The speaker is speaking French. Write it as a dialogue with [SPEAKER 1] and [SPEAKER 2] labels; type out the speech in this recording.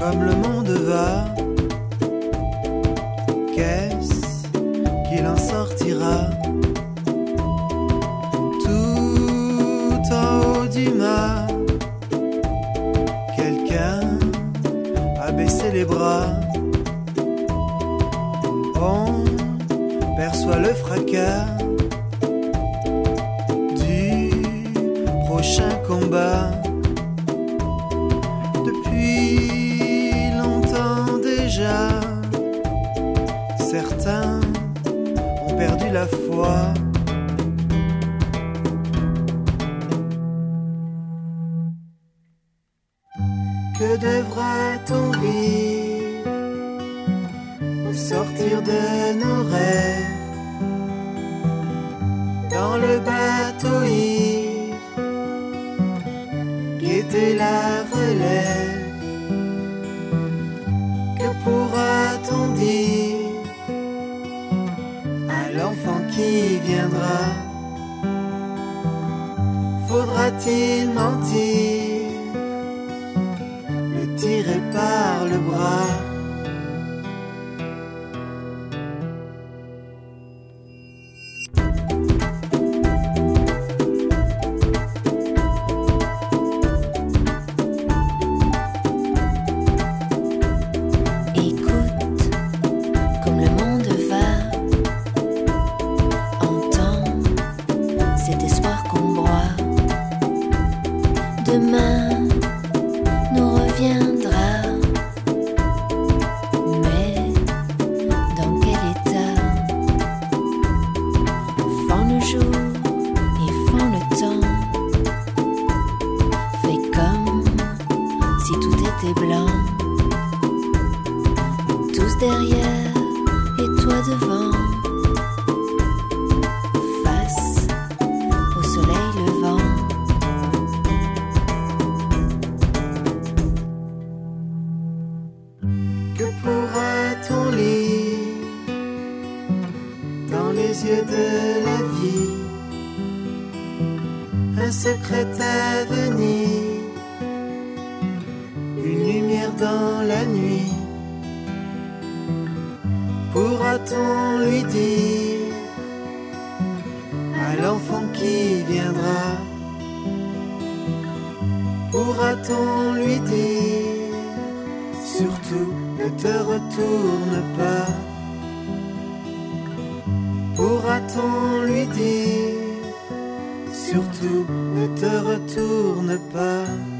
[SPEAKER 1] comme le monde va, qu'est-ce qu'il en sortira? Tout en haut du mât, quelqu'un a baissé les bras. On perçoit le fracas du prochain combat. Depuis longtemps déjà, certains ont perdu la foi. Que devra-t-on vivre au sortir de nos rêves? Dans le bateau ivre, guetter la relève. Que pourra-t-on dire à l'enfant qui viendra? Faudra-t-il mentir, le tirer par le bras?
[SPEAKER 2] Demain nous reviendra, mais dans quel état? Font le jour et font le temps, fait comme si tout était blanc, tous derrière et toi devant, face au soleil levant.
[SPEAKER 1] Que pourra-t-on lire dans les yeux de la vie? Un secret avenir, une lumière dans la nuit. Pourra-t-on lui dire à l'enfant qui viendra? Pourra-t-on lui dire surtout ne te retourne pas? Pourra-t-on lui dire surtout ne te retourne pas?